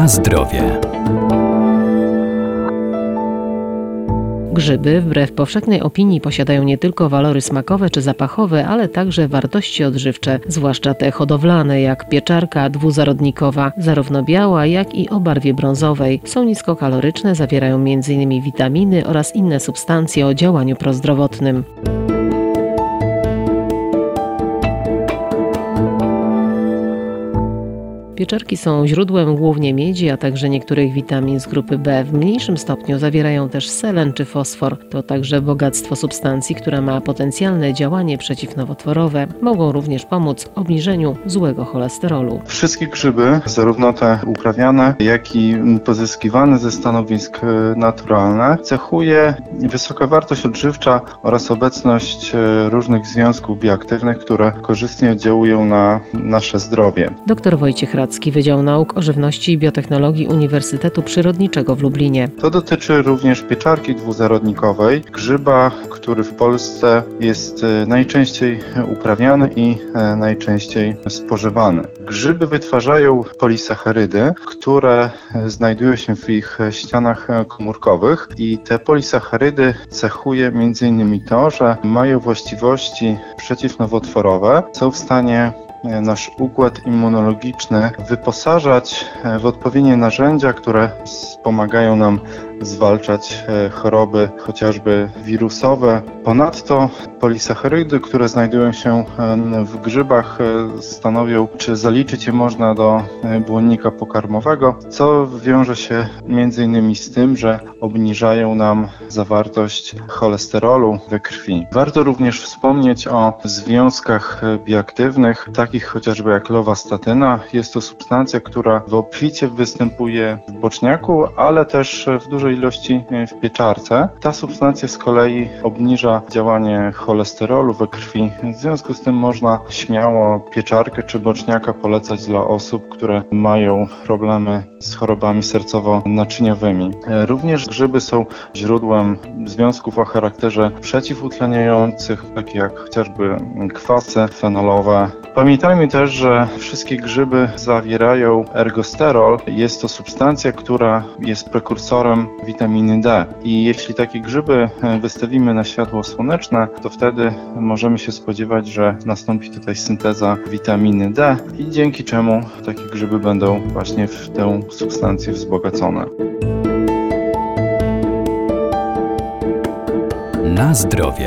Na zdrowie. Grzyby, wbrew powszechnej opinii, posiadają nie tylko walory smakowe czy zapachowe, ale także wartości odżywcze, zwłaszcza te hodowlane, jak pieczarka dwuzarodnikowa, zarówno biała, jak i o barwie brązowej. Są niskokaloryczne, zawierają m.in. witaminy oraz inne substancje o działaniu prozdrowotnym. Pieczarki są źródłem głównie miedzi, a także niektórych witamin z grupy B. W mniejszym stopniu zawierają też selen czy fosfor. To także bogactwo substancji, która ma potencjalne działanie przeciwnowotworowe. Mogą również pomóc w obniżeniu złego cholesterolu. Wszystkie grzyby, zarówno te uprawiane, jak i pozyskiwane ze stanowisk naturalnych, cechuje wysoka wartość odżywcza oraz obecność różnych związków bioaktywnych, które korzystnie oddziałują na nasze zdrowie. Dr Wojciech Radzki, Wydział Nauk o Żywności i Biotechnologii Uniwersytetu Przyrodniczego w Lublinie. To dotyczy również pieczarki dwuzarodnikowej, grzyba, który w Polsce jest najczęściej uprawiany i najczęściej spożywany. Grzyby wytwarzają polisacharydy, które znajdują się w ich ścianach komórkowych i te polisacharydy cechuje m.in. to, że mają właściwości przeciwnowotworowe, są w stanie nasz układ immunologiczny wyposażać w odpowiednie narzędzia, które pomagają nam zwalczać choroby chociażby wirusowe. Ponadto polisacharydy, które znajdują się w grzybach, stanowią, czy zaliczyć je można do błonnika pokarmowego, co wiąże się m.in. z tym, że obniżają nam zawartość cholesterolu we krwi. Warto również wspomnieć o związkach bioaktywnych, takich chociażby jak lowastatyna. Jest to substancja, która w obficie występuje w boczniaku, ale też w dużej ilości w pieczarce. Ta substancja z kolei obniża działanie cholesterolu we krwi. W związku z tym można śmiało pieczarkę czy boczniaka polecać dla osób, które mają problemy z chorobami sercowo-naczyniowymi. Również grzyby są źródłem związków o charakterze przeciwutleniających, takie jak chociażby kwasy fenolowe. Pamiętajmy też, że wszystkie grzyby zawierają ergosterol. Jest to substancja, która jest prekursorem witaminy D. I jeśli takie grzyby wystawimy na światło słoneczne, to wtedy możemy się spodziewać, że nastąpi tutaj synteza witaminy D i dzięki czemu takie grzyby będą właśnie w tę substancję wzbogacone. Na zdrowie.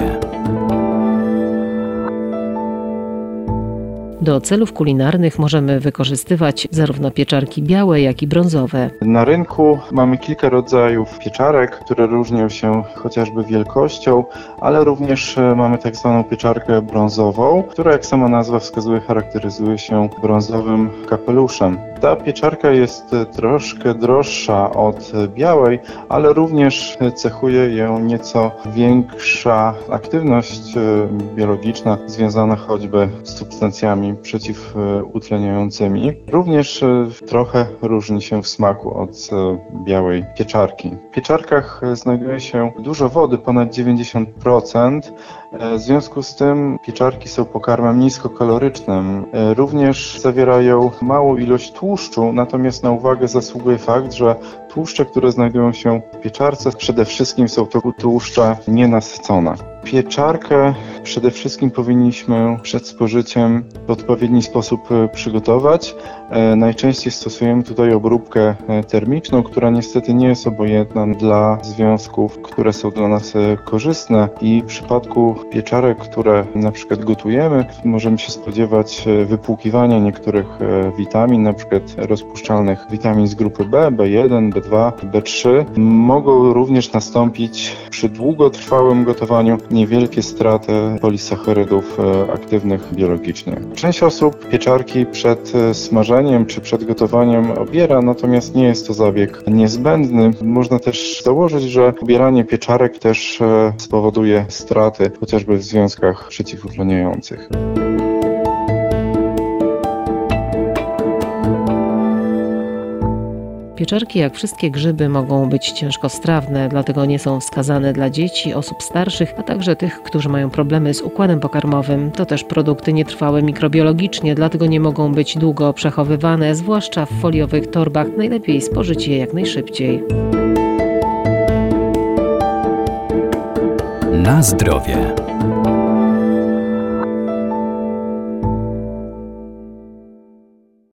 Do celów kulinarnych możemy wykorzystywać zarówno pieczarki białe, jak i brązowe. Na rynku mamy kilka rodzajów pieczarek, które różnią się chociażby wielkością, ale również mamy tak zwaną pieczarkę brązową, która, jak sama nazwa wskazuje, charakteryzuje się brązowym kapeluszem. Ta pieczarka jest troszkę droższa od białej, ale również cechuje ją nieco większa aktywność biologiczna związana choćby z substancjami przeciwutleniającymi. Również trochę różni się w smaku od białej pieczarki. W pieczarkach znajduje się dużo wody, ponad 90%. W związku z tym pieczarki są pokarmem niskokalorycznym. Również zawierają małą ilość tłuszczu, natomiast na uwagę zasługuje fakt, że tłuszcze, które znajdują się w pieczarce, przede wszystkim są to tłuszcze nienasycone. Pieczarkę przede wszystkim powinniśmy przed spożyciem w odpowiedni sposób przygotować. Najczęściej stosujemy tutaj obróbkę termiczną, która niestety nie jest obojętna dla związków, które są dla nas korzystne i w przypadku pieczarek, które na przykład gotujemy, możemy się spodziewać wypłukiwania niektórych witamin, na przykład rozpuszczalnych witamin z grupy B, B1, B2, B3. Mogą również nastąpić przy długotrwałym gotowaniu niewielkie straty polisacharydów aktywnych biologicznie. Część osób pieczarki przed smażeniem czy przed gotowaniem obiera, natomiast nie jest to zabieg niezbędny. Można też założyć, że obieranie pieczarek też spowoduje straty chociażby w związkach przeciwutleniających. Pieczarki, jak wszystkie grzyby, mogą być ciężkostrawne, dlatego nie są wskazane dla dzieci, osób starszych, a także tych, którzy mają problemy z układem pokarmowym. To też produkty nietrwałe mikrobiologicznie, dlatego nie mogą być długo przechowywane, zwłaszcza w foliowych torbach. Najlepiej spożyć je jak najszybciej. Na zdrowie.